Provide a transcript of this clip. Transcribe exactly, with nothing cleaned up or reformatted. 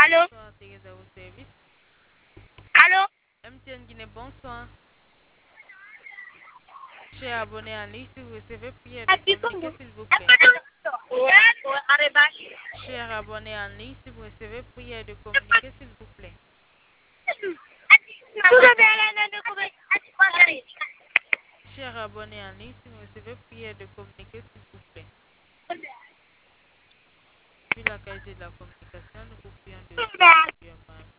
Allô? Bonsoir, Teresa au service. Allô? M T N Guinée, bonsoir. Cher abonné en ligne, si vous recevez prière de communiquer, s'il vous plaît. Cher abonné en ligne, si vous recevez prière de communiquer, s'il vous plaît. Cher abonné en ligne, si vous recevez prière de communiquer, s'il vous plaît. Puis la qualité de la communication, nous vous prions de